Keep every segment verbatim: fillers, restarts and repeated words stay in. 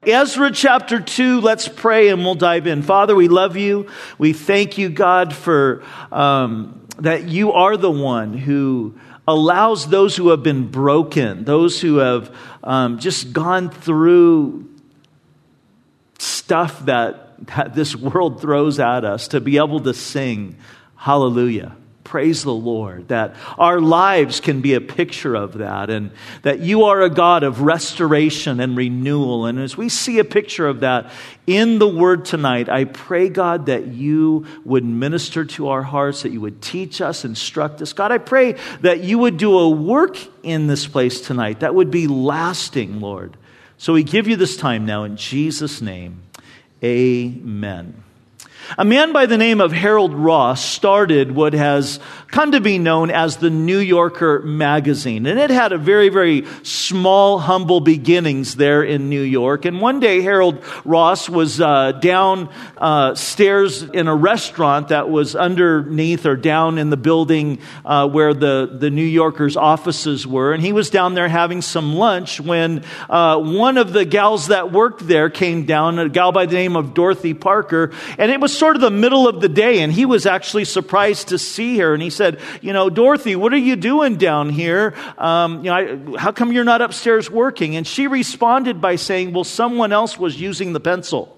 Ezra chapter two, let's pray and we'll dive in. Father, we love you. We thank you, God, for um, that you are the one who allows those who have been broken, those who have um, just gone through stuff that, that this world throws at us, to be able to sing hallelujah. Praise the Lord, that our lives can be a picture of that, and that you are a God of restoration and renewal. And as we see a picture of that in the Word tonight, I pray, God, that you would minister to our hearts, that you would teach us, instruct us. God, I pray that you would do a work in this place tonight that would be lasting, Lord. So we give you this time now in Jesus' name. Amen. A man by the name of Harold Ross started what has come to be known as the New Yorker magazine. And it had a very, very small, humble beginnings there in New York. And one day, Harold Ross was uh, down uh, stairs in a restaurant that was underneath or down in the building uh, where the, the New Yorker's offices were. And he was down there having some lunch when uh, one of the gals that worked there came down, a gal by the name of Dorothy Parker. And it was sort of the middle of the day, and he was actually surprised to see her. And he said, you know, Dorothy, what are you doing down here? Um, you know, I, how come you're not upstairs working? And she responded by saying, well, someone else was using the pencil.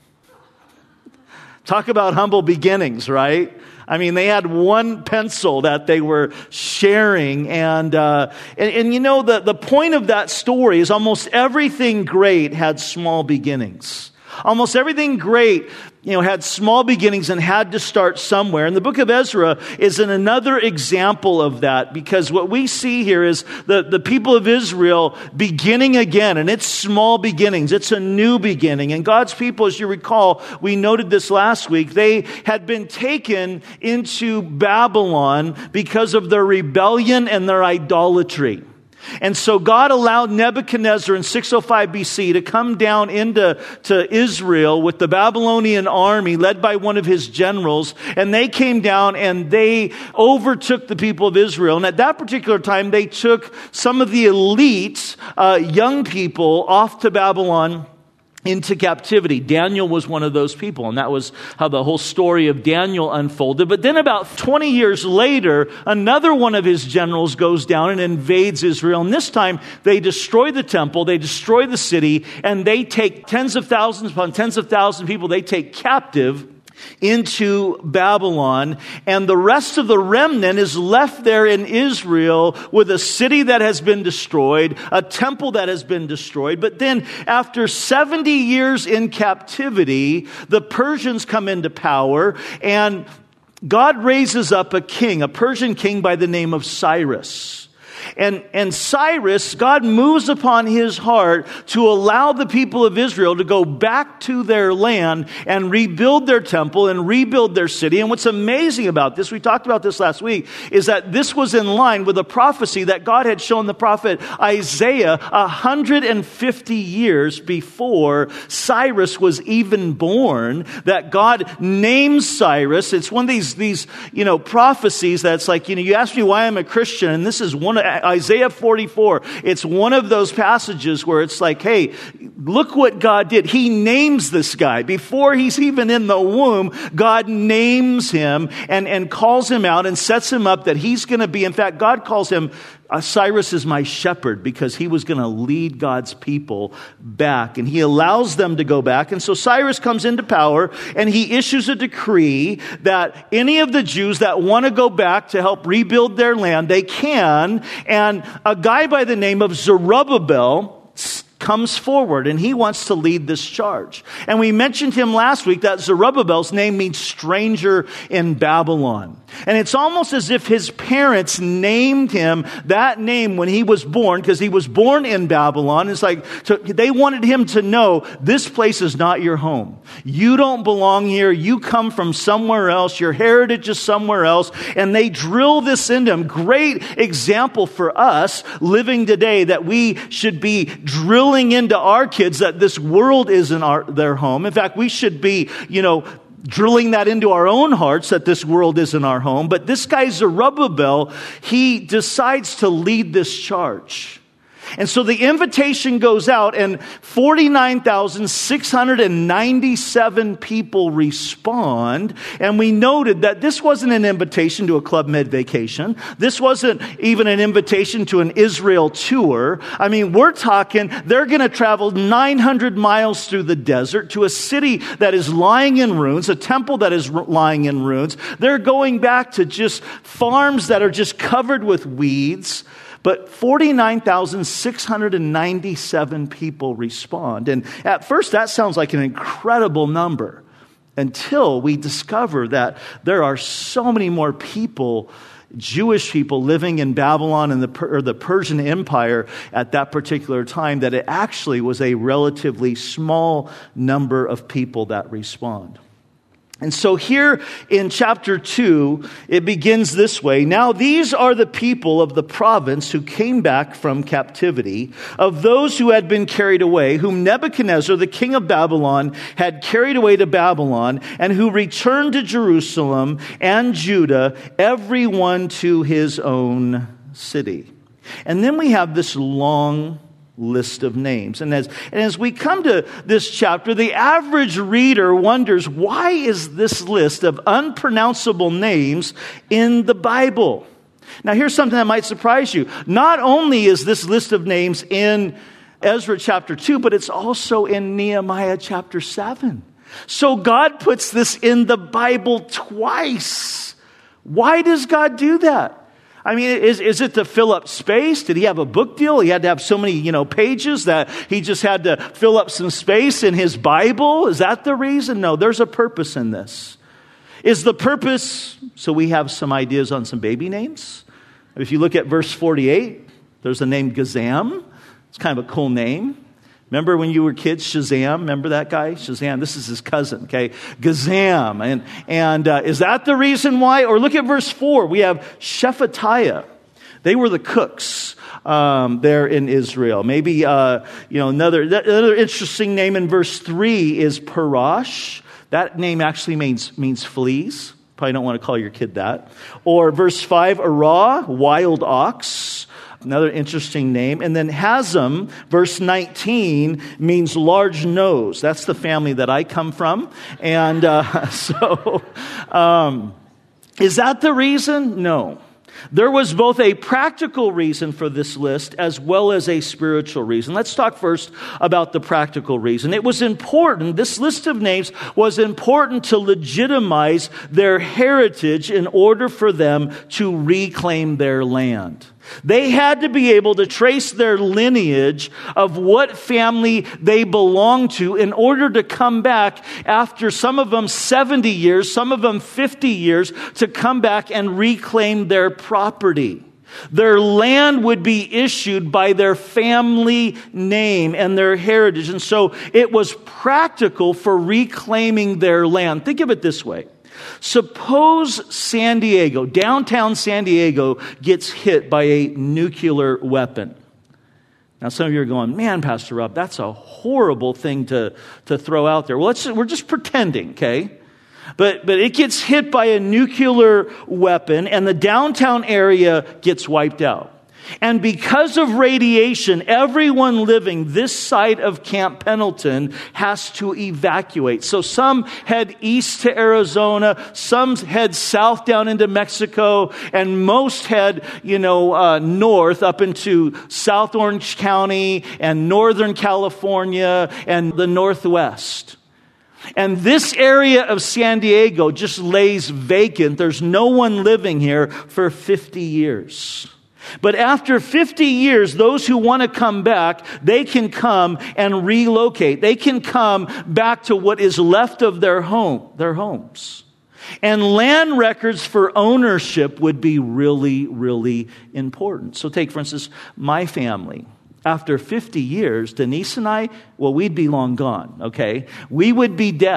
Talk about humble beginnings, right? I mean, they had one pencil that they were sharing. And, uh, and, and you know, the, the point of that story is almost everything great had small beginnings. Almost everything great, you know, had small beginnings and had to start somewhere. And the book of Ezra is an another example of that, because what we see here is the, the people of Israel beginning again, and it's small beginnings. It's a new beginning. And God's people, as you recall, we noted this last week, they had been taken into Babylon because of their rebellion and their idolatry. And so God allowed Nebuchadnezzar in six oh five B C to come down into to Israel with the Babylonian army led by one of his generals. And they came down and they overtook the people of Israel. And at that particular time, they took some of the elite uh, young people off to Babylon into captivity. Daniel was one of those people, and that was how the whole story of Daniel unfolded. But then about twenty years later, another one of his generals goes down and invades Israel. And this time, they destroy the temple, they destroy the city, and they take tens of thousands upon tens of thousands of people, they take captive into Babylon, and the rest of the remnant is left there in Israel with a city that has been destroyed, a temple that has been destroyed. But then after seventy years in captivity, the Persians come into power, and God raises up a king, a Persian king by the name of Cyrus. And, and Cyrus, God moves upon his heart to allow the people of Israel to go back to their land and rebuild their temple and rebuild their city. And what's amazing about this, we talked about this last week, is that this was in line with a prophecy that God had shown the prophet Isaiah one hundred fifty years before Cyrus was even born, that God names Cyrus. It's one of these, these, you know, prophecies that's like, you know, you ask me why I'm a Christian, and this is one of Isaiah forty-four, it's one of those passages where it's like, hey, look what God did. He names this guy. Before he's even in the womb, God names him and, and calls him out and sets him up that he's going to be, in fact, God calls him, uh, Cyrus is my shepherd, because he was going to lead God's people back. And he allows them to go back. And so Cyrus comes into power and he issues a decree that any of the Jews that want to go back to help rebuild their land, they can. And a guy by the name of Zerubbabel comes forward, and he wants to lead this charge. And we mentioned him last week, that Zerubbabel's name means stranger in Babylon. And it's almost as if his parents named him that name when he was born, because he was born in Babylon. It's like, to, they wanted him to know, this place is not your home. You don't belong here. You come from somewhere else. Your heritage is somewhere else. And they drill this into him. Great example for us living today, that we should be drilling into our kids that this world isn't our, their home. In fact, we should be, you know, drilling that into our own hearts that this world isn't our home. But this guy Zerubbabel, he decides to lead this charge. And so the invitation goes out, and forty-nine thousand six hundred ninety-seven people respond. And we noted that this wasn't an invitation to a Club Med vacation. This wasn't even an invitation to an Israel tour. I mean, we're talking, they're going to travel nine hundred miles through the desert to a city that is lying in ruins, a temple that is lying in ruins. They're going back to just farms that are just covered with weeds. But forty-nine thousand six hundred ninety-seven people respond. And at first, that sounds like an incredible number until we discover that there are so many more people, Jewish people living in Babylon and the, or the Persian Empire at that particular time, that it actually was a relatively small number of people that respond. And so here in chapter two, it begins this way. Now these are the people of the province who came back from captivity, of those who had been carried away, whom Nebuchadnezzar, the king of Babylon, had carried away to Babylon, and who returned to Jerusalem and Judah, everyone to his own city. And then we have this long list of names. And as, and as we come to this chapter, the average reader wonders, why is this list of unpronounceable names in the Bible? Now, here's something that might surprise you. Not only is this list of names in Ezra chapter two, but it's also in Nehemiah chapter seven. So God puts this in the Bible twice. Why does God do that? I mean, is, is it to fill up space? Did he have a book deal? He had to have so many, you know, pages that he just had to fill up some space in his Bible? Is that the reason? No, there's a purpose in this. Is the purpose, so we have some ideas on some baby names? If you look at verse forty-eight, there's the name Gazam. It's kind of a cool name. Remember when you were kids, Shazam? Remember that guy? Shazam, this is his cousin, okay? Gazam. And, and uh, is that the reason why? Or look at verse four. We have Shephatiah. They were the cooks um, there in Israel. Maybe, uh, you know, another, another interesting name in verse three is Parash. That name actually means, means fleas. Probably don't want to call your kid that. Or verse five, Arah, wild ox. Another interesting name. And then Hazam, verse nineteen, means large nose. That's the family that I come from. And uh, so, um, is that the reason? No. There was both a practical reason for this list as well as a spiritual reason. Let's talk first about the practical reason. It was important, this list of names was important to legitimize their heritage in order for them to reclaim their land. They had to be able to trace their lineage of what family they belonged to in order to come back after some of them seventy years, some of them fifty years, to come back and reclaim their property. Their land would be issued by their family name and their heritage. And so it was practical for reclaiming their land. Think of it this way. Suppose San Diego, downtown San Diego, gets hit by a nuclear weapon. Now, some of you are going, man, Pastor Rob, that's a horrible thing to, to throw out there. Well, let's, we're just pretending, okay? But, but it gets hit by a nuclear weapon and the downtown area gets wiped out. And because of radiation, everyone living this side of Camp Pendleton has to evacuate. So some head east to Arizona, some head south down into Mexico, and most head, you know, uh, north up into South Orange County and Northern California and the Northwest. And this area of San Diego just lays vacant. There's no one living here for fifty years. But after fifty years, those who want to come back, they can come and relocate. They can come back to what is left of their home, their homes. And land records for ownership would be really, really important. So take, for instance, my family. After fifty years, Denise and I, well, we'd be long gone, okay? We would be dead.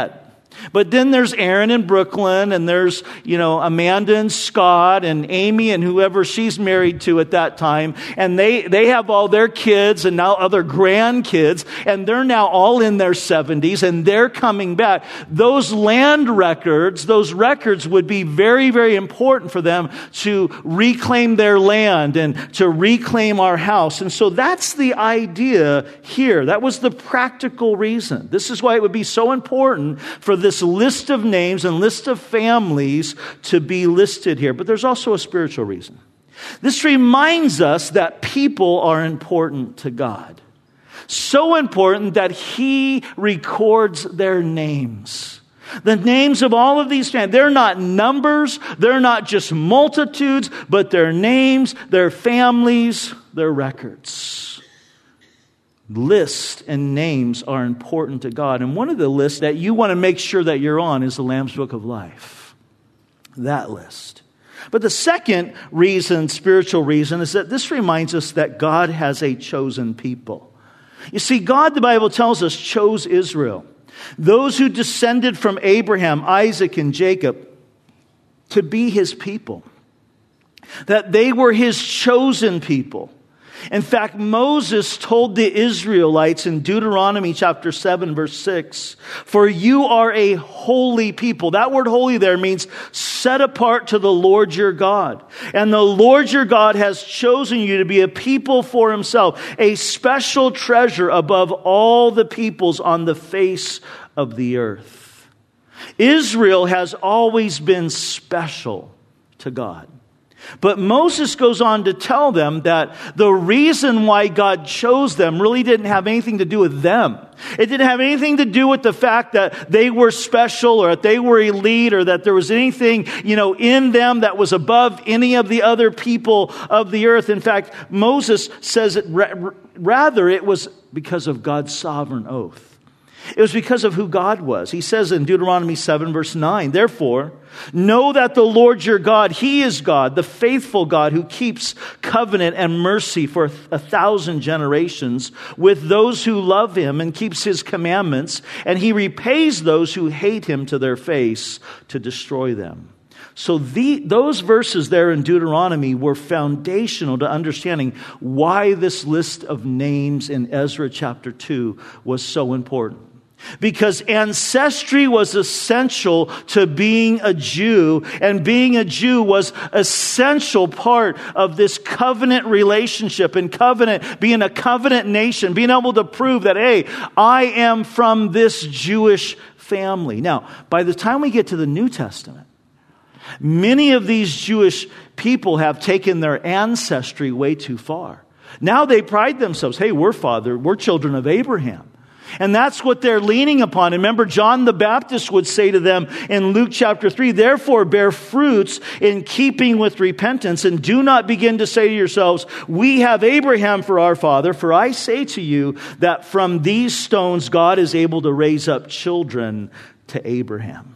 But then there's Aaron in Brooklyn, and there's, you know, Amanda and Scott and Amy and whoever she's married to at that time. And they, they have all their kids and now other grandkids, and they're now all in their seventies, and they're coming back. Those land records, those records would be very, very important for them to reclaim their land and to reclaim our house. And so that's the idea here. That was the practical reason. This is why it would be so important for this list of names and list of families to be listed here. But there's also a spiritual reason. This reminds us that people are important to God. So important that He records their names. The names of all of these families, they're not numbers, they're not just multitudes, but their names, their families, their records. Lists and names are important to God. And one of the lists that you want to make sure that you're on is the Lamb's Book of Life. That list. But the second reason, spiritual reason, is that this reminds us that God has a chosen people. You see, God, the Bible tells us, chose Israel. Those who descended from Abraham, Isaac, and Jacob to be His people. That they were His chosen people. In fact, Moses told the Israelites in Deuteronomy chapter seven, verse six, "For you are a holy people." That word holy there means set apart to the Lord your God. And the Lord your God has chosen you to be a people for Himself, a special treasure above all the peoples on the face of the earth. Israel has always been special to God. But Moses goes on to tell them that the reason why God chose them really didn't have anything to do with them. It didn't have anything to do with the fact that they were special or that they were elite or that there was anything, you know, in them that was above any of the other people of the earth. In fact, Moses says it rather it was because of God's sovereign oath. It was because of who God was. He says in Deuteronomy seven, verse nine, "Therefore, know that the Lord your God, He is God, the faithful God who keeps covenant and mercy for a thousand generations with those who love Him and keeps His commandments, and He repays those who hate Him to their face to destroy them." So the, those verses there in Deuteronomy were foundational to understanding why this list of names in Ezra chapter two was so important. Because ancestry was essential to being a Jew, and being a Jew was an essential part of this covenant relationship and covenant, being a covenant nation, being able to prove that, hey, I am from this Jewish family. Now, by the time we get to the New Testament, many of these Jewish people have taken their ancestry way too far. Now they pride themselves, hey, we're father, we're children of Abraham. And that's what they're leaning upon. And remember, John the Baptist would say to them in Luke chapter three, "Therefore bear fruits in keeping with repentance, and do not begin to say to yourselves, 'We have Abraham for our father,' for I say to you that from these stones God is able to raise up children to Abraham."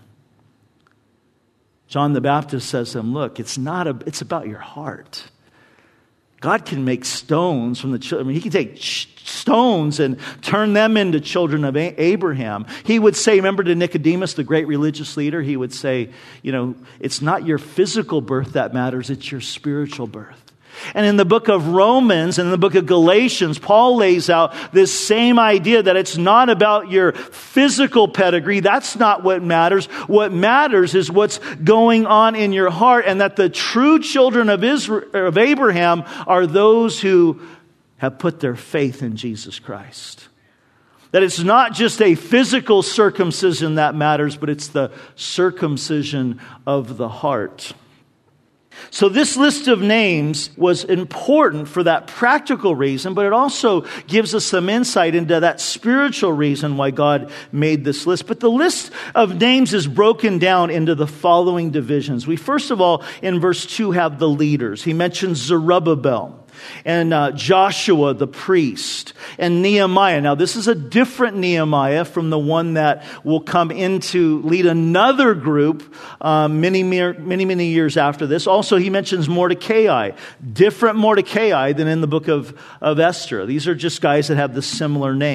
John the Baptist says to them, look, it's not a, it's about your heart. God can make stones from the children. I mean, He can take ch- stones and turn them into children of a- Abraham. He would say, remember to Nicodemus, the great religious leader, he would say, you know, it's not your physical birth that matters, it's your spiritual birth. And in the book of Romans and in the book of Galatians, Paul lays out this same idea that it's not about your physical pedigree. That's not what matters. What matters is what's going on in your heart, and that the true children of Israel, of Abraham are those who have put their faith in Jesus Christ. That it's not just a physical circumcision that matters, but it's the circumcision of the heart. So this list of names was important for that practical reason, but it also gives us some insight into that spiritual reason why God made this list. But the list of names is broken down into the following divisions. We first of all, in verse two, have the leaders. He mentions Zerubbabel and uh, Joshua the priest and Nehemiah. Now this is a different Nehemiah from the one that will come in to lead another group uh, many, many, many years after this. Also, he mentions Mordecai, different Mordecai than in the book of, of Esther. These are just guys that have the similar name.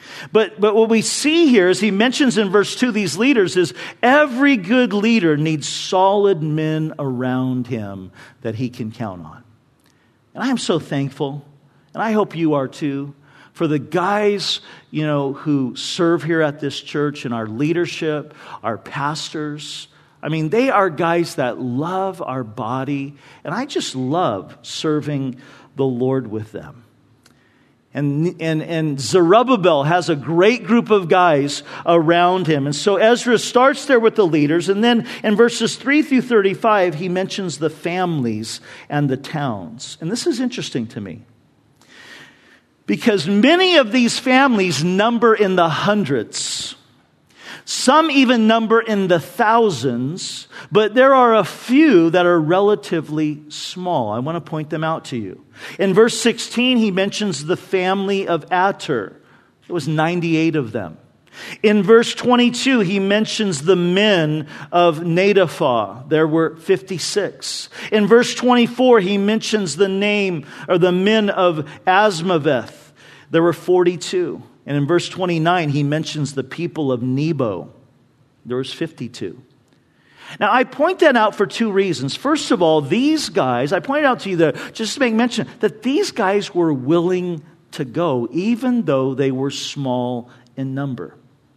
But, but what we see here, as he mentions in verse two, these leaders, is every good leader needs solid men around him that he can count on. And I am so thankful, and I hope you are too, for the guys, you know, who serve here at this church and our leadership, our pastors. I mean, they are guys that love our body, and I just love serving the Lord with them. And, and, and Zerubbabel has a great group of guys around him. And so Ezra starts there with the leaders. And then in verses three through thirty-five, he mentions the families and the towns. And this is interesting to me, because many of these families number in the hundreds. Some even number in the thousands, but there are a few that are relatively small. I want to point them out to you. In verse sixteen, he mentions the family of Ater. It was ninety-eight of them. In verse twenty-two, he mentions the men of Netophah. There were fifty-six. In verse twenty-four, he mentions the name or the men of Asmaveth. There were forty-two. And in verse twenty-nine, he mentions the people of Nebo. There was fifty-two. Now, I point that out for two reasons. First of all, these guys, I pointed out to you that, just to make mention, that these guys were willing to go, even though they were small in number.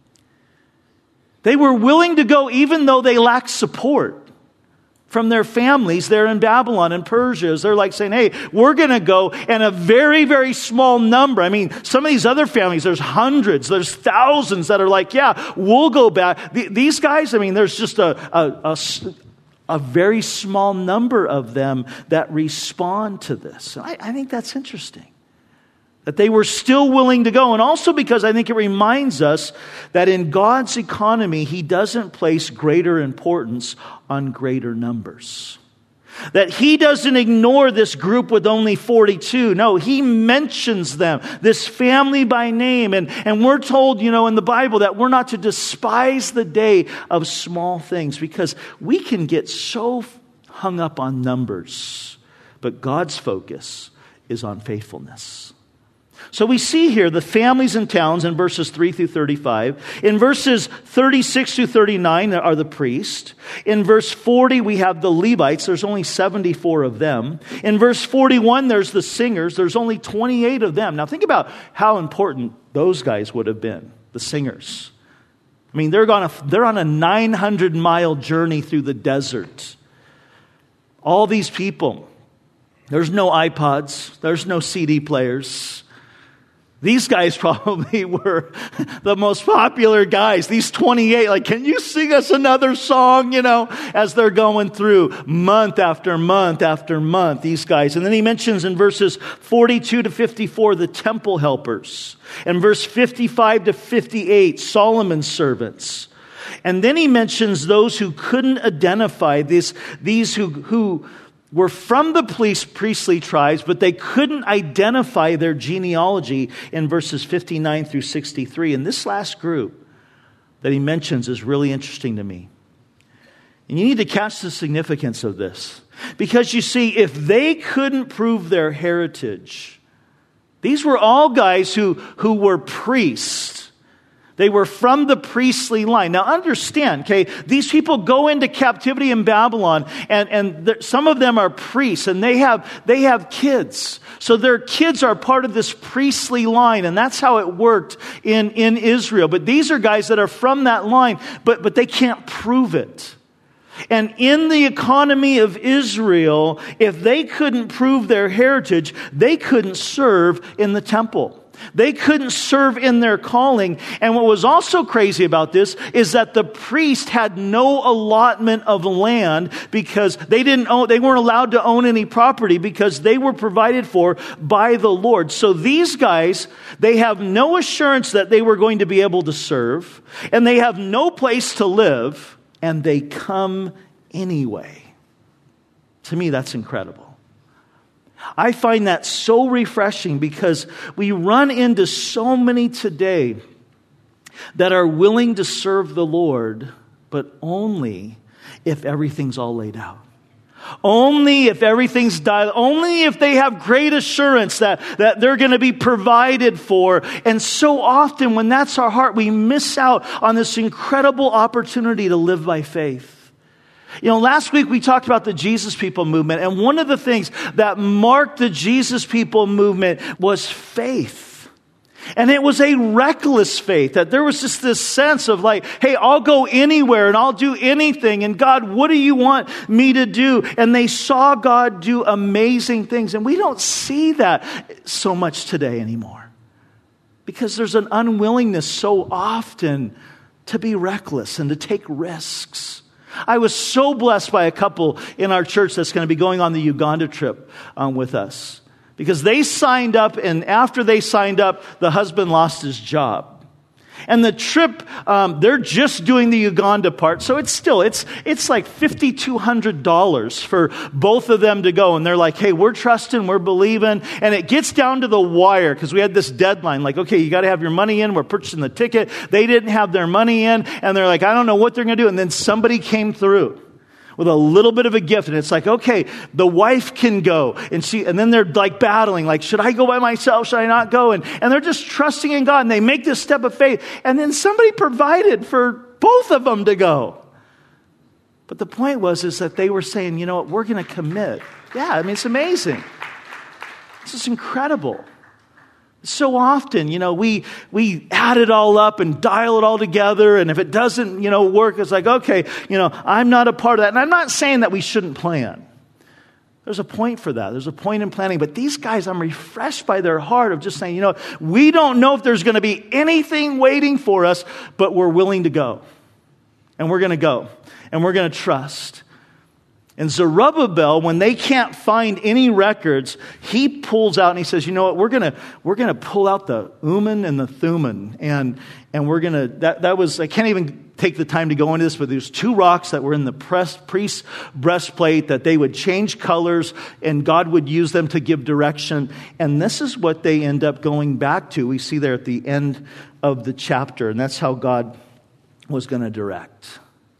They were willing to go even though they lacked support from their families there in Babylon and Persia. They're like saying, hey, we're going to go, and a very, very small number. I mean, some of these other families, there's hundreds, there's thousands that are like, yeah, we'll go back. These guys, I mean, there's just a, a, a, a very small number of them that respond to this. I, I think that's interesting, that they were still willing to go. And also because I think it reminds us that in God's economy, He doesn't place greater importance on greater numbers. That He doesn't ignore this group with only forty-two. No, He mentions them, this family by name. And, and we're told, you know, in the Bible that we're not to despise the day of small things, because we can get so hung up on numbers. But God's focus is on faithfulness. So we see here the families and towns in verses three through thirty-five. In verses thirty-six through thirty-nine are the priests. In verse forty, we have the Levites. There's only seventy-four of them. In verse forty-one, there's the singers. There's only twenty-eight of them. Now think about how important those guys would have been, the singers. I mean, they're on a, they're on a nine hundred mile journey through the desert. All these people. There's no iPods. There's no C D players. These guys probably were the most popular guys. These twenty-eight, like, can you sing us another song, you know, as they're going through month after month after month, these guys. And then he mentions in verses forty-two to fifty-four, the temple helpers. And verse fifty-five to fifty-eight, Solomon's servants. And then he mentions those who couldn't identify this, these who, who, were from the priestly tribes, but they couldn't identify their genealogy in verses fifty-nine through sixty-three. And this last group that he mentions is really interesting to me. And you need to catch the significance of this. Because you see, if they couldn't prove their heritage, these were all guys who, who were priests. They were from the priestly line. Now understand, okay, these people go into captivity in Babylon, and, and some of them are priests, and they have, they have kids. So their kids are part of this priestly line, and that's how it worked in, in Israel. But these are guys that are from that line, but, but they can't prove it. And in the economy of Israel, if they couldn't prove their heritage, they couldn't serve in the temple. They couldn't serve in their calling. And what was also crazy about this is that the priest had no allotment of land, because they didn't own, they weren't allowed to own any property, because they were provided for by the Lord. So these guys, they have no assurance that they were going to be able to serve, and they have no place to live, and they come anyway. To me, that's incredible. I find that so refreshing, because we run into so many today that are willing to serve the Lord, but only if everything's all laid out. Only if everything's dialed, only if they have great assurance that, that they're going to be provided for. And so often when that's our heart, we miss out on this incredible opportunity to live by faith. You know, last week we talked about the Jesus People movement, and one of the things that marked the Jesus People movement was faith. And it was a reckless faith, that there was just this sense of like, hey, I'll go anywhere and I'll do anything. And God, what do you want me to do? And they saw God do amazing things. And we don't see that so much today anymore, because there's an unwillingness so often to be reckless and to take risks. I was so blessed by a couple in our church that's going to be going on the Uganda trip um, with us. Because they signed up, and after they signed up, the husband lost his job. And the trip, um, they're just doing the Uganda part, so it's still, it's it's like five thousand two hundred dollars for both of them to go. And they're like, hey, we're trusting, we're believing. And it gets down to the wire, because we had this deadline, like, okay, you got to have your money in, we're purchasing the ticket. They didn't have their money in, and they're like, I don't know what they're going to do. And then somebody came through with a little bit of a gift. And it's like, okay, the wife can go. And she, and then they're like battling, like, should I go by myself? Should I not go? And, and they're just trusting in God. And they make this step of faith. And then somebody provided for both of them to go. But the point was, is that they were saying, you know what, we're going to commit. Yeah, I mean, it's amazing. This is incredible. So often, you know, we we add it all up and dial it all together, and if it doesn't, you know, work, it's like, okay, you know, I'm not a part of that. And I'm not saying that we shouldn't plan. There's a point for that. There's a point in planning. But these guys, I'm refreshed by their heart of just saying, you know, we don't know if there's going to be anything waiting for us, but we're willing to go. And we're going to go. And we're going to trust. And Zerubbabel, when they can't find any records, he pulls out and he says, you know what, we're going to we're going to pull out the Urim and the Thummim. And and we're going to, that, that was, I can't even take the time to go into this, but there's two rocks that were in the priest's breastplate that they would change colors, and God would use them to give direction. And this is what they end up going back to. We see there at the end of the chapter, and that's how God was going to direct.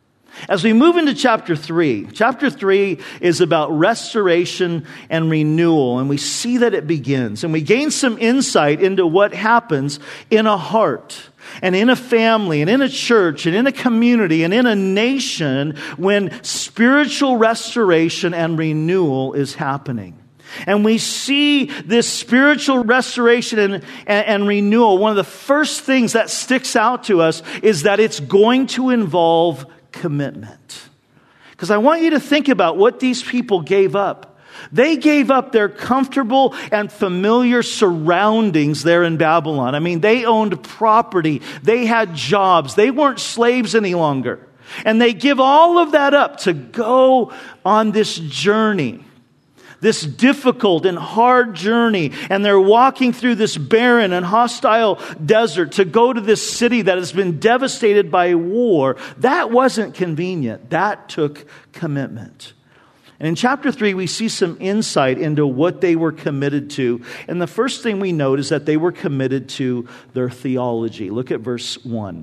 As we move into chapter three, chapter three is about restoration and renewal, and we see that it begins. And we gain some insight into what happens in a heart, and in a family, and in a church, and in a community, and in a nation when spiritual restoration and renewal is happening. And we see this spiritual restoration and, and, and renewal. One of the first things that sticks out to us is that it's going to involve commitment. Because I want you to think about what these people gave up. They gave up their comfortable and familiar surroundings there in Babylon. I mean, they owned property. They had jobs. They weren't slaves any longer. And they give all of that up to go on this journey. This difficult and hard journey, and they're walking through this barren and hostile desert to go to this city that has been devastated by war. That wasn't convenient. That took commitment. And in chapter three, we see some insight into what they were committed to. And the first thing we note is that they were committed to their theology. Look at verse one.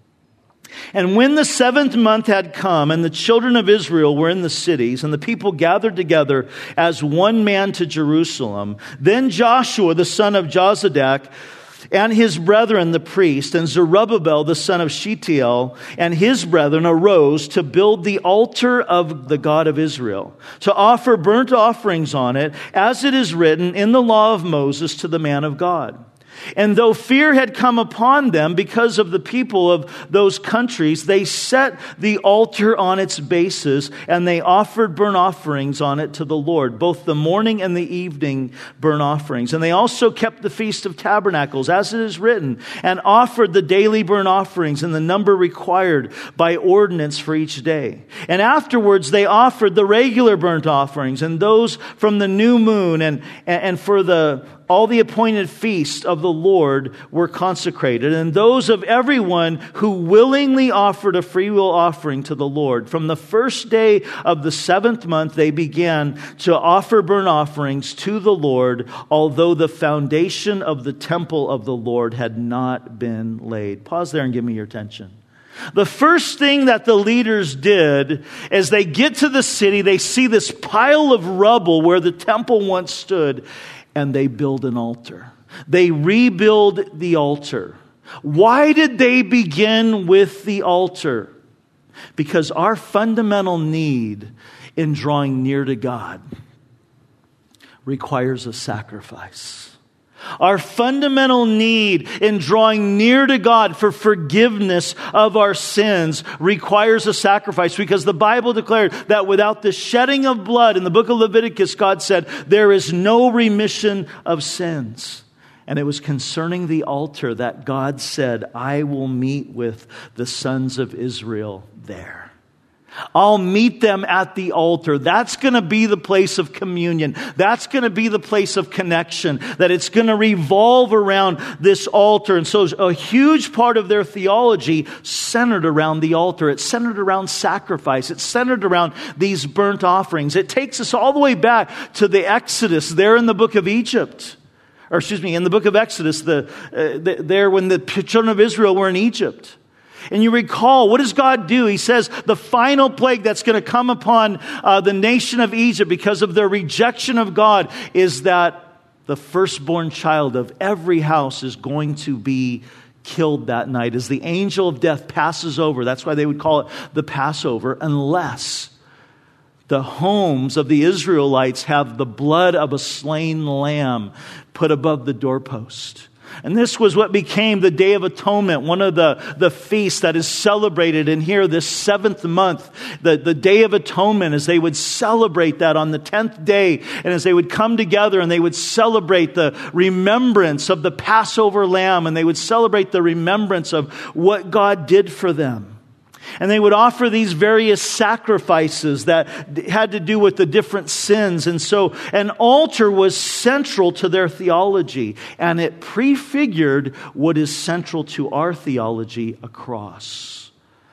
And when the seventh month had come, and the children of Israel were in the cities, and the people gathered together as one man to Jerusalem, then Joshua the son of Jozadak and his brethren the priest, and Zerubbabel the son of Shealtiel and his brethren arose to build the altar of the God of Israel, to offer burnt offerings on it, as it is written in the law of Moses to the man of God. And though fear had come upon them because of the people of those countries, they set the altar on its bases, and they offered burnt offerings on it to the Lord, both the morning and the evening burnt offerings. And they also kept the Feast of Tabernacles, as it is written, and offered the daily burnt offerings in the number required by ordinance for each day. And afterwards they offered the regular burnt offerings, and those from the new moon, and, and for the all the appointed feasts of the Lord were consecrated, and those of everyone who willingly offered a freewill offering to the Lord. From the first day of the seventh month, they began to offer burnt offerings to the Lord, although the foundation of the temple of the Lord had not been laid. Pause there and give me your attention. The first thing that the leaders did is they get to the city, they see this pile of rubble where the temple once stood, and they build an altar. They rebuild the altar. Why did they begin with the altar? Because our fundamental need in drawing near to God requires a sacrifice. Our fundamental need in drawing near to God for forgiveness of our sins requires a sacrifice, because the Bible declared that without the shedding of blood, in the book of Leviticus, God said, there is no remission of sins. And it was concerning the altar that God said, I will meet with the sons of Israel there. I'll meet them at the altar. That's going to be the place of communion. That's going to be the place of connection. That it's going to revolve around this altar. And so a huge part of their theology centered around the altar. It's centered around sacrifice. It's centered around these burnt offerings. It takes us all the way back to the Exodus there in the book of Egypt. Or excuse me, in the book of Exodus, the, uh, the there when the children of Israel were in Egypt. And you recall, what does God do? He says the final plague that's going to come upon uh, the nation of Egypt because of their rejection of God is that the firstborn child of every house is going to be killed that night as the angel of death passes over. That's why they would call it the Passover, unless the homes of the Israelites have the blood of a slain lamb put above the doorpost. And this was what became the Day of Atonement, one of the, the feasts that is celebrated in here this seventh month. The, the Day of Atonement, as they would celebrate that on the tenth day, and as they would come together and they would celebrate the remembrance of the Passover lamb, and they would celebrate the remembrance of what God did for them. And they would offer these various sacrifices that had to do with the different sins. And so an altar was central to their theology. And it prefigured what is central to our theology, a cross.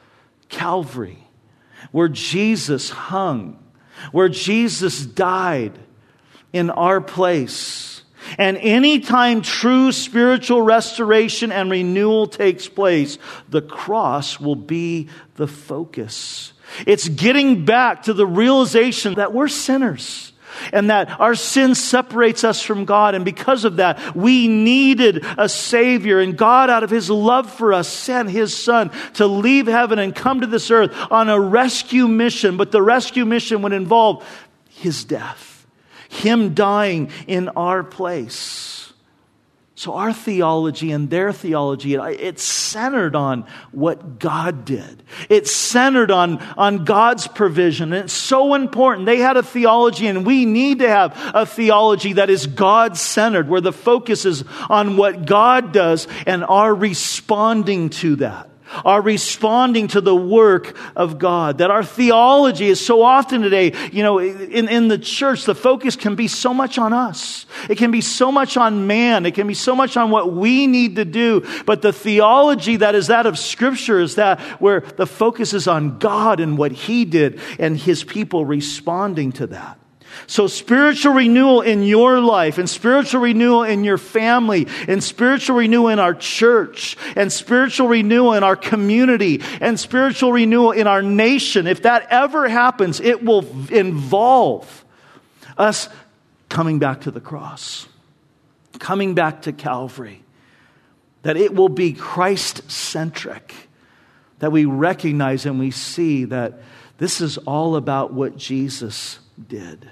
Calvary, where Jesus hung, where Jesus died in our place. And anytime true spiritual restoration and renewal takes place, the cross will be the focus. It's getting back to the realization that we're sinners and that our sin separates us from God. And because of that, we needed a Savior. And God, out of His love for us, sent His Son to leave heaven and come to this earth on a rescue mission. But the rescue mission would involve His death. Him dying in our place. So our theology and their theology, it's centered on what God did. It's centered on, on God's provision. And it's so important. They had a theology, and we need to have a theology that is God-centered, where the focus is on what God does and our responding to that. Are responding to the work of God. That our theology is so often today, you know, in, in the church, the focus can be so much on us. It can be so much on man. It can be so much on what we need to do. But the theology that is that of Scripture is that where the focus is on God and what He did and His people responding to that. So spiritual renewal in your life, and spiritual renewal in your family, and spiritual renewal in our church, and spiritual renewal in our community, and spiritual renewal in our nation, if that ever happens, it will involve us coming back to the cross, coming back to Calvary, that it will be Christ-centric, that we recognize and we see that this is all about what Jesus did.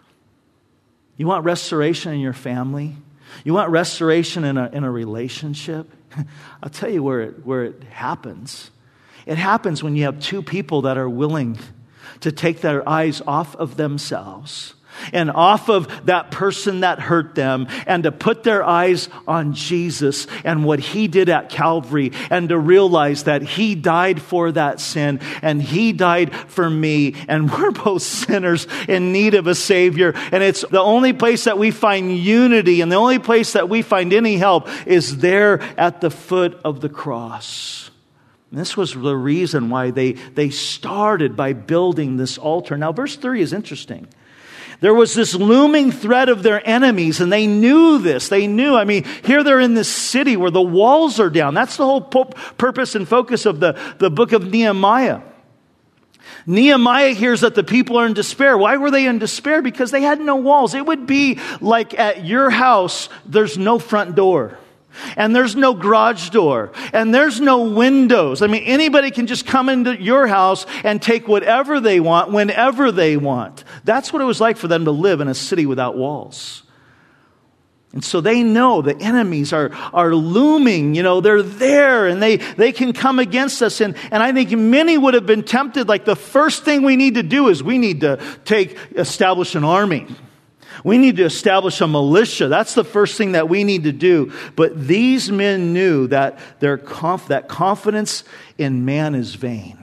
You want restoration in your family? You want restoration in a, in a relationship? I'll tell you where it, where it happens. It happens when you have two people that are willing to take their eyes off of themselves and off of that person that hurt them, and to put their eyes on Jesus and what He did at Calvary, and to realize that He died for that sin and He died for me, and we're both sinners in need of a Savior. And it's the only place that we find unity, and the only place that we find any help is there at the foot of the cross. And this was the reason why they, they started by building this altar. Now, verse three is interesting. There was this looming threat of their enemies, and they knew this. They knew, I mean, here they're in this city where the walls are down. That's the whole purpose and focus of the, the book of Nehemiah. Nehemiah hears that the people are in despair. Why were they in despair? Because they had no walls. It would be like at your house, there's no front door. And there's no garage door. And there's no windows. I mean, anybody can just come into your house and take whatever they want, whenever they want. That's what it was like for them to live in a city without walls. And so they know the enemies are, are looming, you know, they're there and they, they can come against us. And, and I think many would have been tempted, like the first thing we need to do is we need to take, establish an army. We need to establish a militia. That's the first thing that we need to do. But these men knew that their conf- that confidence in man is vain.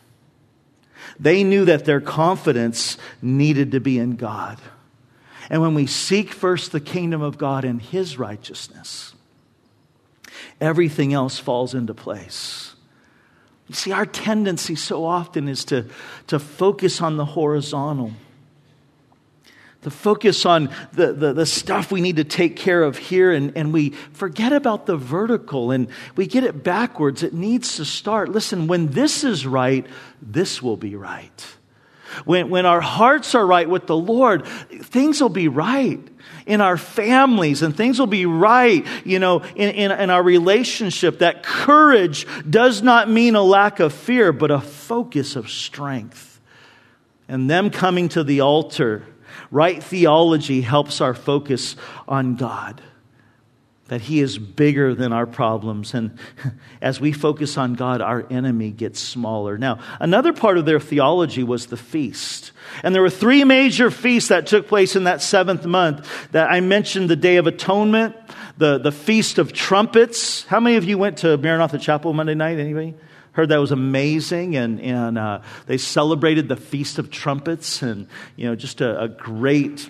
They knew that their confidence needed to be in God. And when we seek first the kingdom of God and His righteousness, everything else falls into place. You see, our tendency so often is to, to focus on the horizontal. To focus on the, the, the stuff we need to take care of here, and, and we forget about the vertical, and we get it backwards. It needs to start. Listen, when this is right, this will be right. When, when our hearts are right with the Lord, things will be right in our families, and things will be right, you know, in, in, in our relationship. That courage does not mean a lack of fear, but a focus of strength. And them coming to the altar, right theology helps our focus on God. That He is bigger than our problems. And as we focus on God, our enemy gets smaller. Now, another part of their theology was the feast. And there were three major feasts that took place in that seventh month. That I mentioned: the Day of Atonement, the, the Feast of Trumpets. How many of you went to Maranatha Chapel Monday night? Anybody? Heard that was amazing, and and uh, they celebrated the Feast of Trumpets, and you know, just a, a great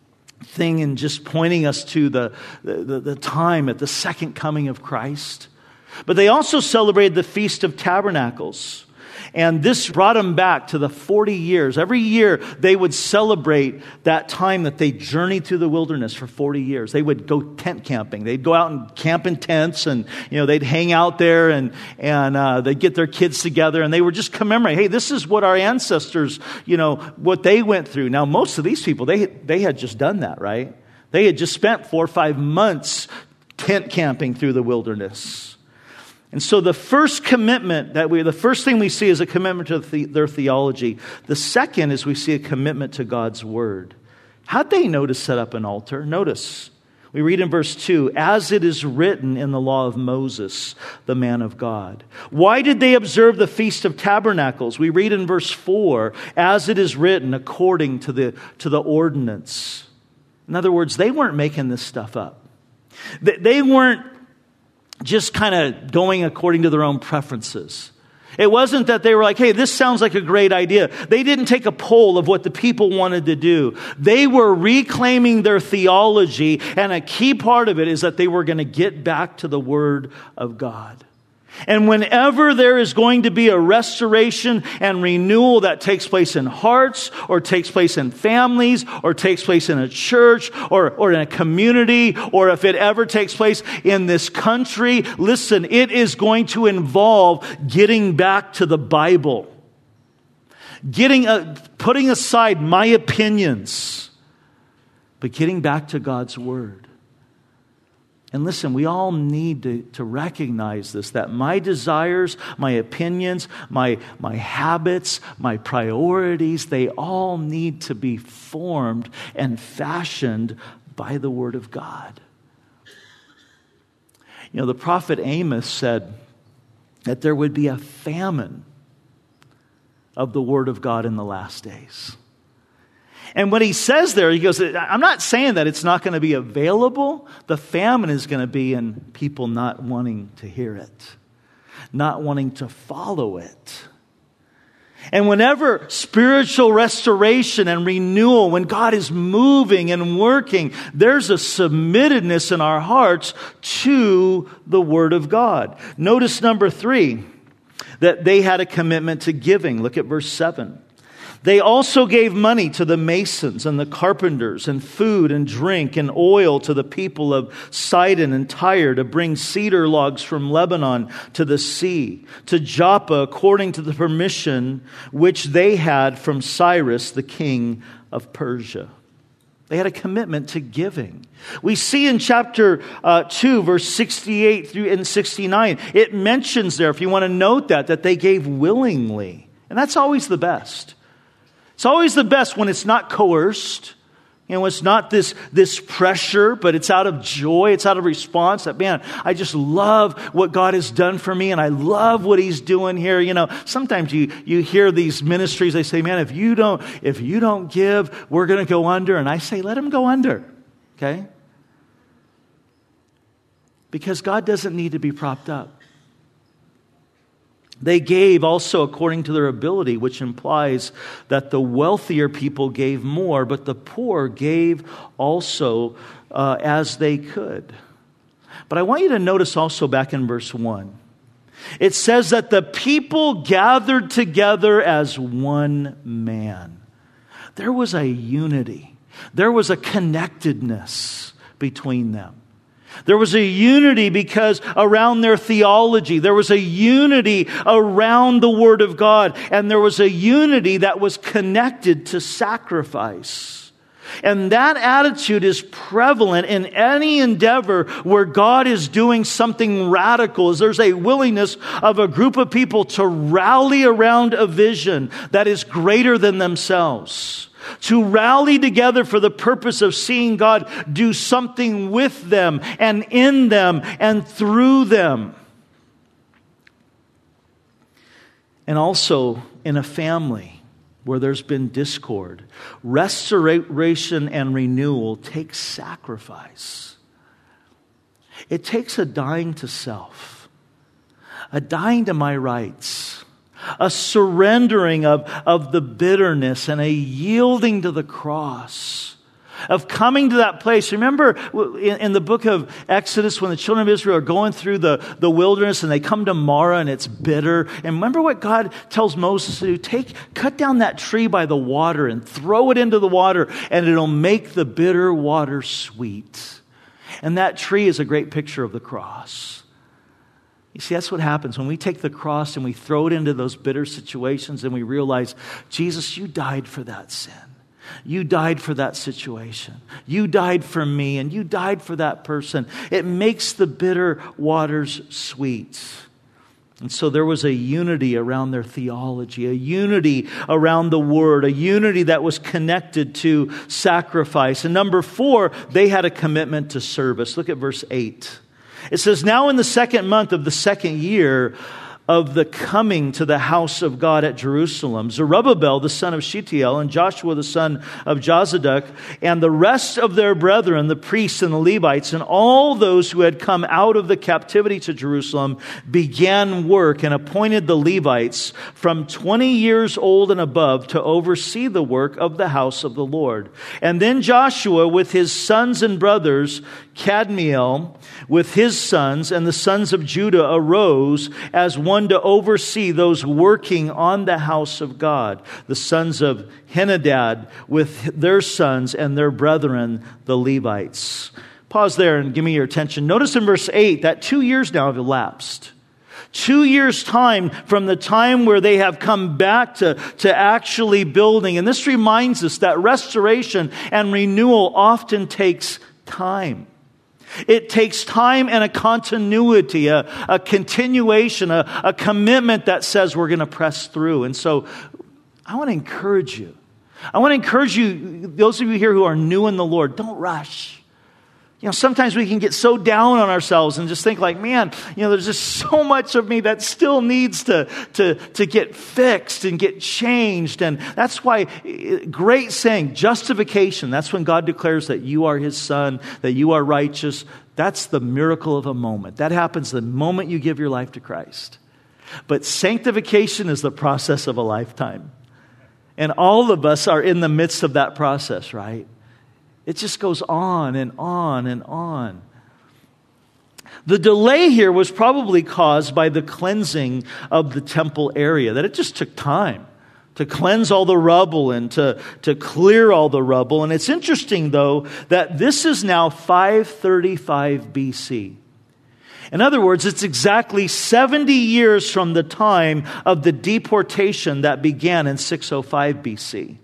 thing in just pointing us to the, the the time at the second coming of Christ. But they also celebrated the Feast of Tabernacles. And this brought them back to the forty years. Every year they would celebrate that time that they journeyed through the wilderness for forty years. They would go tent camping. They'd go out and camp in tents, and you know, they'd hang out there, and and uh, they'd get their kids together, and they were just commemorating, hey, this is what our ancestors, you know, what they went through. Now, most of these people, they they had just done that, right? They had just spent four or five months tent camping through the wilderness. And so the first commitment that we, the first thing we see is a commitment to the, their theology. The second is we see a commitment to God's word. How'd they know to set up an altar? Notice, we read in verse two, as it is written in the law of Moses, the man of God. Why did they observe the Feast of Tabernacles? We read in verse four, as it is written according to the, to the ordinance. In other words, they weren't making this stuff up. They, they weren't just kind of going according to their own preferences. It wasn't that they were like, hey, this sounds like a great idea. They didn't take a poll of what the people wanted to do. They were reclaiming their theology, and a key part of it is that they were going to get back to the Word of God. And whenever there is going to be a restoration and renewal that takes place in hearts, or takes place in families, or takes place in a church, or, or in a community, or if it ever takes place in this country, listen, it is going to involve getting back to the Bible. Getting a, putting aside my opinions, but getting back to God's Word. And listen, we all need to, to recognize this, that my desires, my opinions, my, my habits, my priorities, they all need to be formed and fashioned by the Word of God. You know, the prophet Amos said that there would be a famine of the Word of God in the last days. And what he says there, he goes, I'm not saying that it's not going to be available. The famine is going to be in people not wanting to hear it, not wanting to follow it. And whenever spiritual restoration and renewal, when God is moving and working, there's a submittedness in our hearts to the Word of God. Notice number three, that they had a commitment to giving. Look at verse seven. They also gave money to the masons and the carpenters, and food and drink and oil to the people of Sidon and Tyre to bring cedar logs from Lebanon to the sea, to Joppa according to the permission which they had from Cyrus, the king of Persia. They had a commitment to giving. We see in chapter uh, two, verse sixty-eight through and sixty-nine, it mentions there, if you want to note that, that they gave willingly. And that's always the best. It's always the best when it's not coerced. You know, it's not this, this pressure, but it's out of joy. It's out of response that, man, I just love what God has done for me, and I love what He's doing here. You know, sometimes you, you hear these ministries, they say, man, if you don't, if you don't give, we're going to go under. And I say, let them go under. Okay? Because God doesn't need to be propped up. They gave also according to their ability, which implies that the wealthier people gave more, but the poor gave also uh, as they could. But I want you to notice also back in verse one, it says that the people gathered together as one man. There was a unity. There was a connectedness between them. There was a unity because around their theology, there was a unity around the Word of God, and there was a unity that was connected to sacrifice. And that attitude is prevalent in any endeavor where God is doing something radical. Is there's a willingness of a group of people to rally around a vision that is greater than themselves. To rally together for the purpose of seeing God do something with them and in them and through them. And also in a family where there's been discord, restoration and renewal takes sacrifice. It takes a dying to self, a dying to my rights, a surrendering of, of the bitterness and a yielding to the cross, of coming to that place. Remember in, in the book of Exodus when the children of Israel are going through the, the wilderness and they come to Marah and it's bitter. And remember what God tells Moses to do? Take, cut down that tree by the water and throw it into the water, and it'll make the bitter water sweet. And that tree is a great picture of the cross. You see, that's what happens when we take the cross and we throw it into those bitter situations and we realize, Jesus, you died for that sin. You died for that situation. You died for me, and you died for that person. It makes the bitter waters sweet. And so there was a unity around their theology, a unity around the Word, a unity that was connected to sacrifice. And number four, they had a commitment to service. Look at verse eight. It says, now in the second month of the second year of the coming to the house of God at Jerusalem, Zerubbabel, the son of Shealtiel, and Joshua, the son of Jozadak, and the rest of their brethren, the priests and the Levites, and all those who had come out of the captivity to Jerusalem, began work and appointed the Levites from twenty years old and above to oversee the work of the house of the Lord. And then Joshua with his sons and brothers, Kadmiel with his sons, and the sons of Judah arose as one to oversee those working on the house of God. The sons of Henadad with their sons and their brethren, the Levites. Pause there and give me your attention. Notice in verse eight that two years now have elapsed. Two years' time from the time where they have come back to, to actually building. And this reminds us that restoration and renewal often takes time. It takes time and a continuity, a, a continuation, a, a commitment that says we're going to press through. And so I want to encourage you. I want to encourage you, those of you here who are new in the Lord, don't rush. You know, sometimes we can get so down on ourselves and just think like, man, you know, there's just so much of me that still needs to, to, to get fixed and get changed. And that's why, great saying, justification, that's when God declares that you are His son, that you are righteous. That's the miracle of a moment. That happens the moment you give your life to Christ. But sanctification is the process of a lifetime. And all of us are in the midst of that process, right? It just goes on and on and on. The delay here was probably caused by the cleansing of the temple area, that it just took time to cleanse all the rubble and to, to clear all the rubble. And it's interesting, though, that this is now five thirty-five B C. In other words, it's exactly seventy years from the time of the deportation that began in six oh five B C.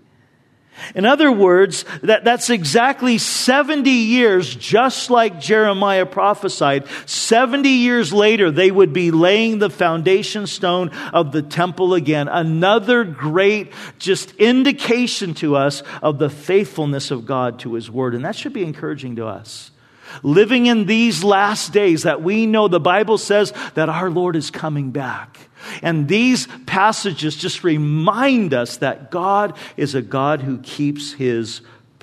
In other words, that, that's exactly seventy years, just like Jeremiah prophesied. seventy years later, they would be laying the foundation stone of the temple again. Another great just indication to us of the faithfulness of God to His Word. And that should be encouraging to us. Living in these last days that we know the Bible says that our Lord is coming back. And these passages just remind us that God is a God who keeps His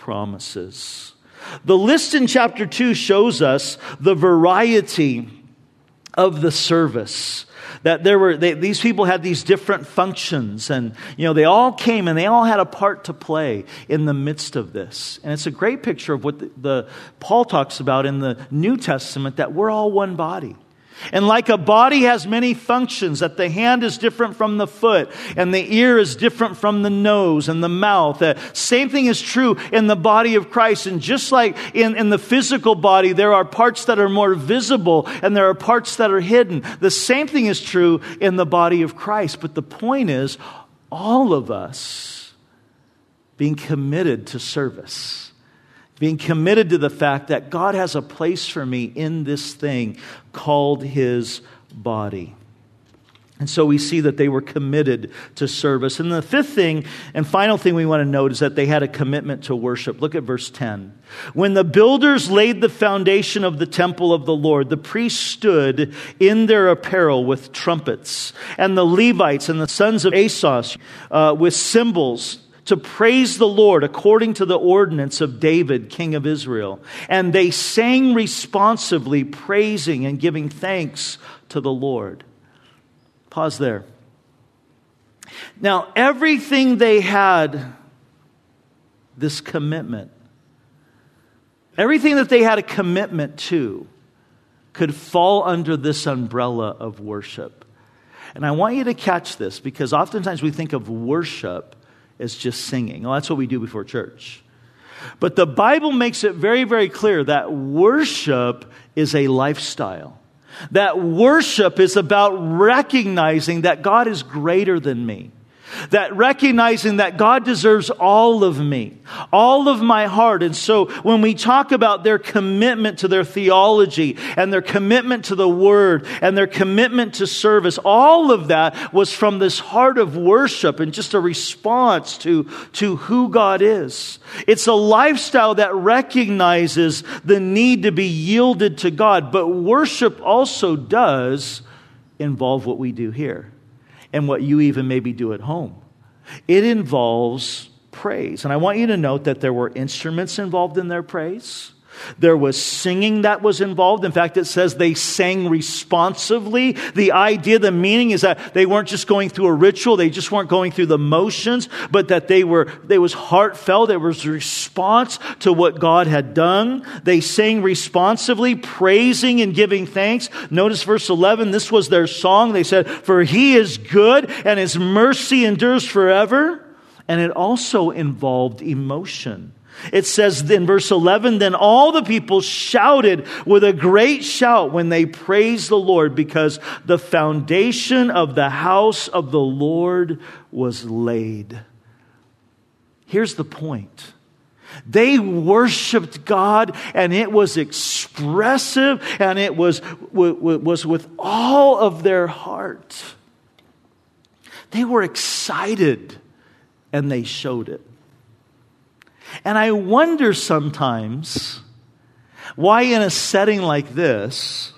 promises. The list in chapter two shows us the variety of the service. That there were, they, these people had these different functions, and you know they all came and they all had a part to play in the midst of this. And it's a great picture of what the, the Paul talks about in the New Testament, that we're all one body. And like a body has many functions, that the hand is different from the foot, and the ear is different from the nose and the mouth. The same thing is true in the body of Christ. And just like in, in the physical body, there are parts that are more visible and there are parts that are hidden. The same thing is true in the body of Christ. But the point is, all of us being committed to service. Being committed to the fact that God has a place for me in this thing called His body. And so we see that they were committed to service. And the fifth thing and final thing we want to note is that they had a commitment to worship. Look at verse ten. When the builders laid the foundation of the temple of the Lord, the priests stood in their apparel with trumpets, and the Levites and the sons of Asaph uh, with cymbals, to praise the Lord according to the ordinance of David, king of Israel. And they sang responsively, praising and giving thanks to the Lord. Pause there. Now, everything they had, this commitment, everything that they had a commitment to, could fall under this umbrella of worship. And I want you to catch this, because oftentimes we think of worship as just singing. Well, that's what we do before church. But the Bible makes it very, very clear that worship is a lifestyle. That worship is about recognizing that God is greater than me. That recognizing that God deserves all of me, all of my heart. And so when we talk about their commitment to their theology and their commitment to the Word and their commitment to service, all of that was from this heart of worship and just a response to, to who God is. It's a lifestyle that recognizes the need to be yielded to God. But worship also does involve what we do here. And what you even maybe do at home. It involves praise. And I want you to note that there were instruments involved in their praise. There was singing that was involved. In fact, it says they sang responsively. The idea, the meaning is that they weren't just going through a ritual. They just weren't going through the motions, but that they were, it was heartfelt. It was a response to what God had done. They sang responsively, praising and giving thanks. Notice verse eleven. This was their song. They said, "For He is good and His mercy endures forever." And it also involved emotion. It says in verse eleven, "Then all the people shouted with a great shout when they praised the Lord, because the foundation of the house of the Lord was laid." Here's the point. They worshiped God, and it was expressive, and it was, was with all of their heart. They were excited, and they showed it. And I wonder sometimes why in a setting like this,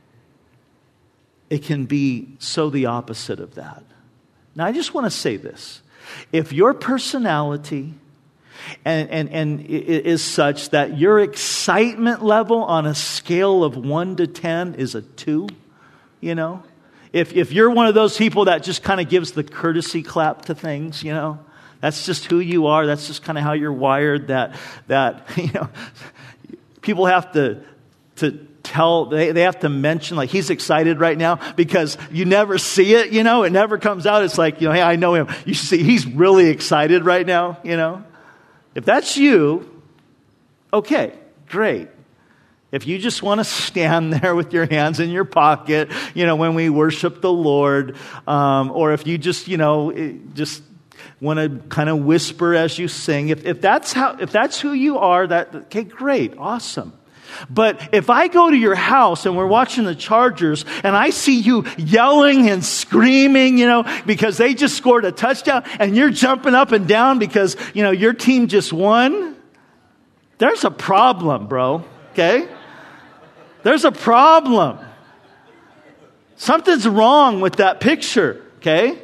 it can be so the opposite of that. Now, I just want to say this. If your personality and, and, and is such that your excitement level on a scale of one to ten is a two, you know, if, if you're one of those people that just kind of gives the courtesy clap to things, you know, that's just who you are. That's just kind of how you're wired. That that you know, people have to to tell, they, they have to mention, like, he's excited right now because you never see it, you know, it never comes out. It's like, you know, hey, I know him. You should see, he's really excited right now, you know. If that's you, okay, great. If you just want to stand there with your hands in your pocket, you know, when we worship the Lord, um, or if you just, you know, just want to kind of whisper as you sing, if, if that's how, if that's who you are, that, okay, great, awesome. But if I go to your house and we're watching the Chargers and I see you yelling and screaming, you know, because they just scored a touchdown and you're jumping up and down because, you know, your team just won, there's a problem, bro, okay? There's a problem. Something's wrong with that picture, okay?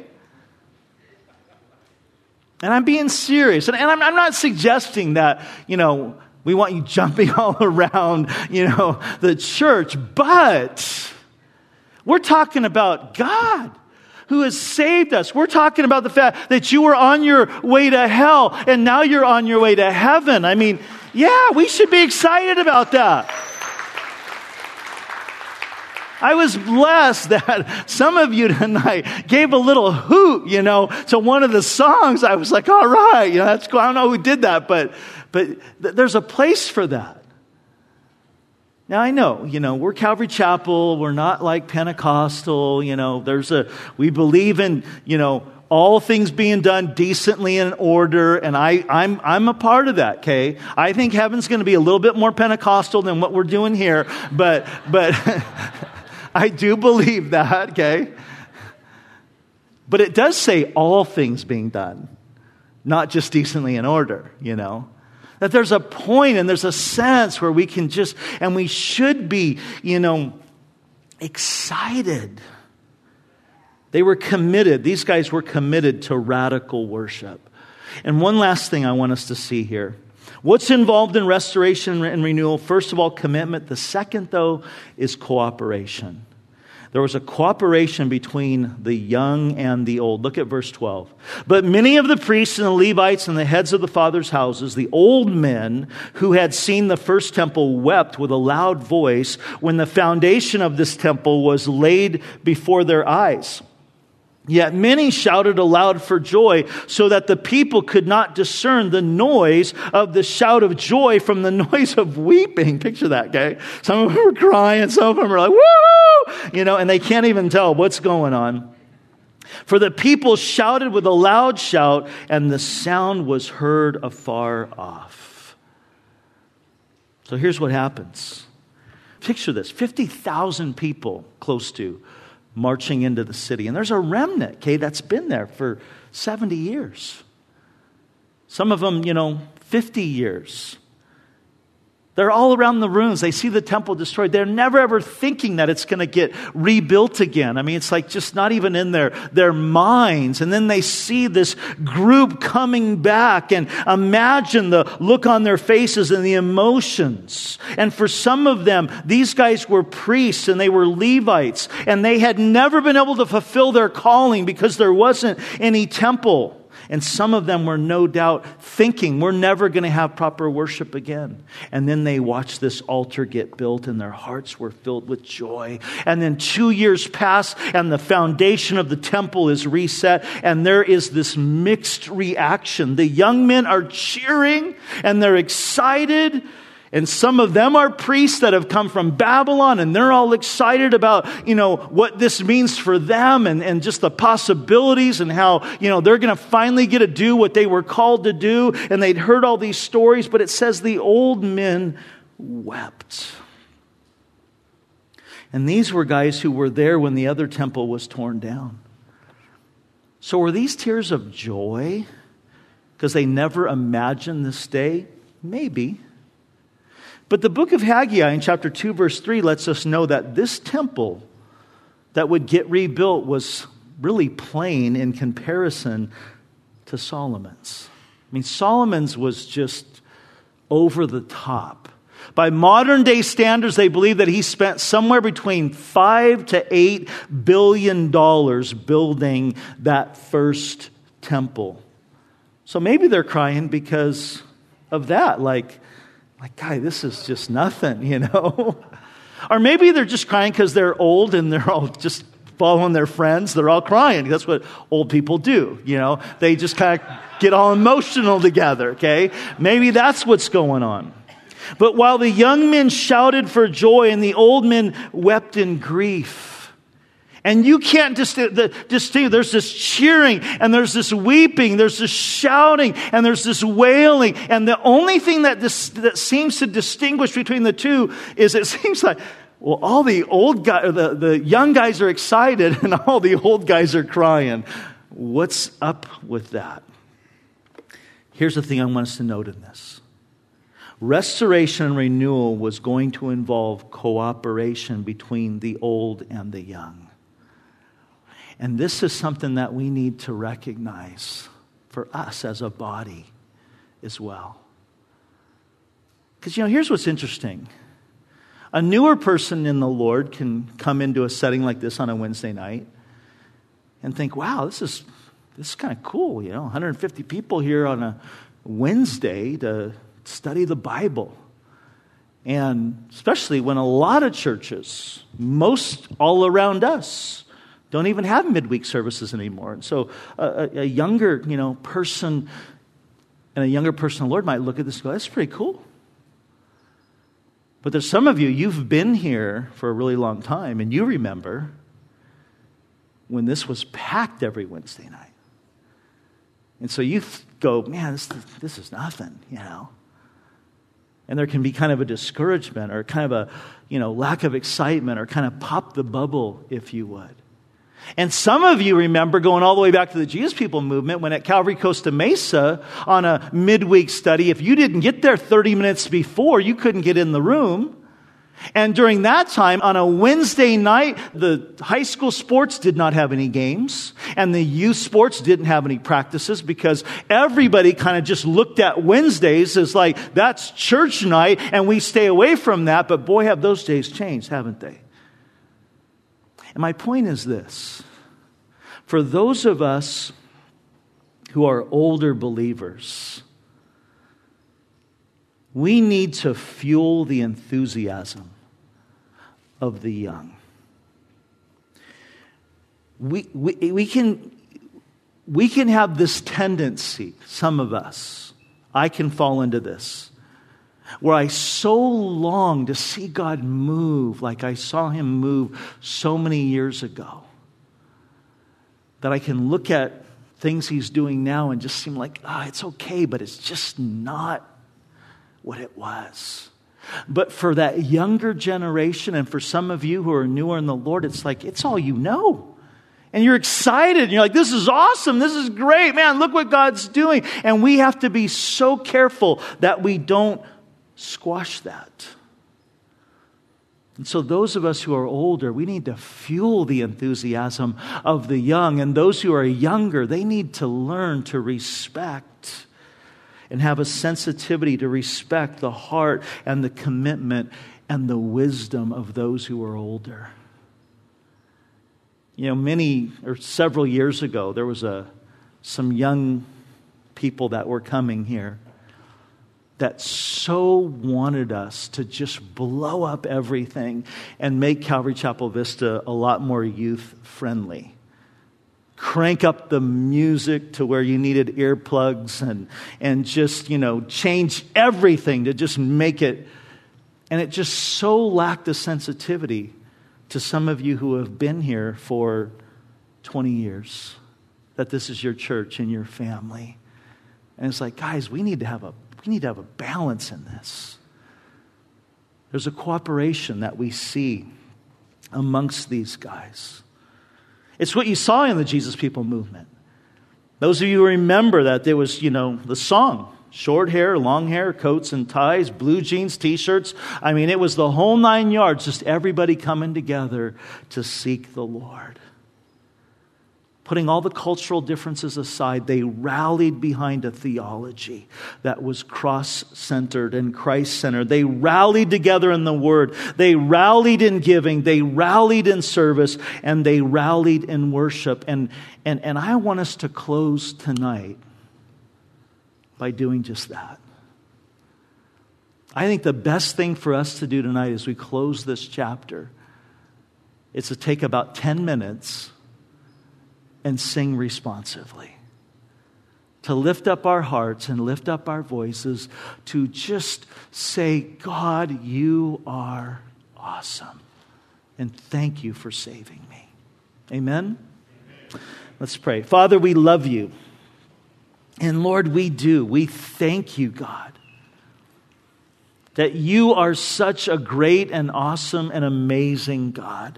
And I'm being serious. And, and I'm, I'm not suggesting that, you know, we want you jumping all around, you know, the church. But we're talking about God who has saved us. We're talking about the fact that you were on your way to hell and now you're on your way to heaven. I mean, yeah, we should be excited about that. I was blessed that some of you tonight gave a little hoot, you know, to one of the songs. I was like, all right, you know, that's cool. I don't know who did that, but but th- there's a place for that. Now, I know, you know, we're Calvary Chapel. We're not like Pentecostal, you know, there's a, we believe in, you know, all things being done decently and in order, and I, I'm I'm a part of that, okay? I think heaven's going to be a little bit more Pentecostal than what we're doing here, but but I do believe that, okay? But it does say all things being done, not just decently in order, you know? That there's a point and there's a sense where we can just, and we should be, you know, excited. They were committed. These guys were committed to radical worship. And one last thing I want us to see here. What's involved in restoration and renewal? First of all, commitment. The second, though, is cooperation. There was a cooperation between the young and the old. Look at verse twelve. But many of the priests and the Levites and the heads of the fathers' houses, the old men who had seen the first temple, wept with a loud voice when the foundation of this temple was laid before their eyes. Yet many shouted aloud for joy, so that the people could not discern the noise of the shout of joy from the noise of weeping. Picture that, okay? Some of them were crying, some of them were like, woo! You know, and they can't even tell what's going on. For the people shouted with a loud shout, and the sound was heard afar off. So here's what happens. Picture this, fifty thousand people close to marching into the city. And there's a remnant, okay, that's been there for seventy years. Some of them, you know, fifty years. They're all around the ruins. They see the temple destroyed. They're never ever thinking that it's going to get rebuilt again. I mean, it's like just not even in their, their minds. And then they see this group coming back, and imagine the look on their faces and the emotions. And for some of them, these guys were priests and they were Levites, and they had never been able to fulfill their calling because there wasn't any temple. And some of them were no doubt thinking, we're never going to have proper worship again. And then they watched this altar get built and their hearts were filled with joy. And then two years pass and the foundation of the temple is reset. And there is this mixed reaction. The young men are cheering and they're excited. And some of them are priests that have come from Babylon, and they're all excited about, you know, what this means for them and, and just the possibilities and how, you know, they're going to finally get to do what they were called to do. And they'd heard all these stories, but it says the old men wept. And these were guys who were there when the other temple was torn down. So were these tears of joy because they never imagined this day? Maybe. But the book of Haggai in chapter two, verse three lets us know that this temple that would get rebuilt was really plain in comparison to Solomon's. I mean, Solomon's was just over the top. By modern day standards, they believe that he spent somewhere between five to eight billion dollars building that first temple. So maybe they're crying because of that, like, Like, guy, this is just nothing, you know. Or maybe they're just crying because they're old and they're all just following their friends. They're all crying. That's what old people do, you know. They just kind of get all emotional together, okay? Maybe that's what's going on. But while the young men shouted for joy and the old men wept in grief. And you can't distinguish, there's this cheering and there's this weeping, there's this shouting and there's this wailing. And the only thing that, this, that seems to distinguish between the two is it seems like, well, all the old guys, the, the young guys are excited and all the old guys are crying. What's up with that? Here's the thing I want us to note in this. Restoration and renewal was going to involve cooperation between the old and the young. And this is something that we need to recognize for us as a body as well. Because, you know, here's what's interesting. A newer person in the Lord can come into a setting like this on a Wednesday night and think, wow, this is this is kind of cool, you know, one hundred fifty people here on a Wednesday to study the Bible. And especially when a lot of churches, most all around us, don't even have midweek services anymore. And so a, a younger, you know, person and a younger person in the Lord might look at this and go, that's pretty cool. But there's some of you, you've been here for a really long time, and you remember when this was packed every Wednesday night. And so you go, man, this, this is nothing, you know. And there can be kind of a discouragement or kind of a, you know, lack of excitement or kind of pop the bubble, if you would. And some of you remember going all the way back to the Jesus People movement when at Calvary Costa Mesa on a midweek study, if you didn't get there thirty minutes before, you couldn't get in the room. And during that time, on a Wednesday night, the high school sports did not have any games, and the youth sports didn't have any practices because everybody kind of just looked at Wednesdays as like, that's church night, and we stay away from that. But boy, have those days changed, haven't they? And my point is this. For those of us who are older believers, we need to fuel the enthusiasm of the young. We, we, we, can, we can have this tendency, some of us, I can fall into this, where I so long to see God move like I saw him move so many years ago, that I can look at things he's doing now and just seem like, ah, oh, it's okay, but it's just not what it was. But for that younger generation, and for some of you who are newer in the Lord, it's like, it's all you know. And you're excited. And you're like, this is awesome. This is great. Man, look what God's doing. And we have to be so careful that we don't squash that. And so those of us who are older, we need to fuel the enthusiasm of the young. And those who are younger, they need to learn to respect and have a sensitivity to respect the heart and the commitment and the wisdom of those who are older. You know, many or several years ago, there was a some young people that were coming here that so wanted us to just blow up everything and make Calvary Chapel Vista a lot more youth-friendly. Crank up the music to where you needed earplugs and, and just, you know, change everything to just make it. And it just so lacked the sensitivity to some of you who have been here for twenty years, that this is your church and your family. And it's like, guys, we need to have a We need to have a balance in this. There's a cooperation that we see amongst these guys. It's what you saw in the Jesus People movement. Those of you who remember that there was, you know, the song, short hair, long hair, coats and ties, blue jeans, t-shirts. I mean, it was the whole nine yards, just everybody coming together to seek the Lord. Putting all the cultural differences aside, they rallied behind a theology that was cross-centered and Christ-centered. They rallied together in the Word. They rallied in giving. They rallied in service. And they rallied in worship. And, and, and I want us to close tonight by doing just that. I think the best thing for us to do tonight as we close this chapter is to take about ten minutes and sing responsively. To lift up our hearts and lift up our voices to just say, God, you are awesome. And thank you for saving me. Amen? Amen. Let's pray. Father, we love you. And Lord, we do. We thank you, God, that you are such a great and awesome and amazing God.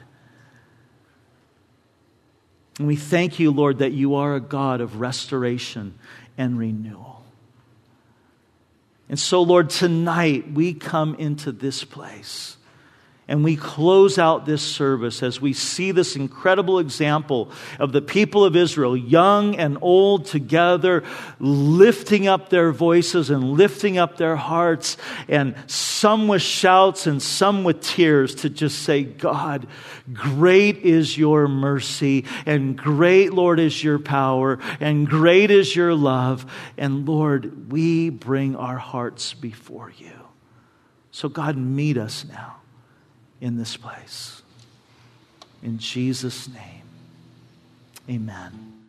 And we thank you, Lord, that you are a God of restoration and renewal. And so, Lord, tonight we come into this place and we close out this service as we see this incredible example of the people of Israel, young and old together, lifting up their voices and lifting up their hearts, and some with shouts and some with tears, to just say, God, great is your mercy, and great, Lord, is your power, and great is your love. And Lord, we bring our hearts before you. So God, meet us now in this place. In Jesus' name, amen.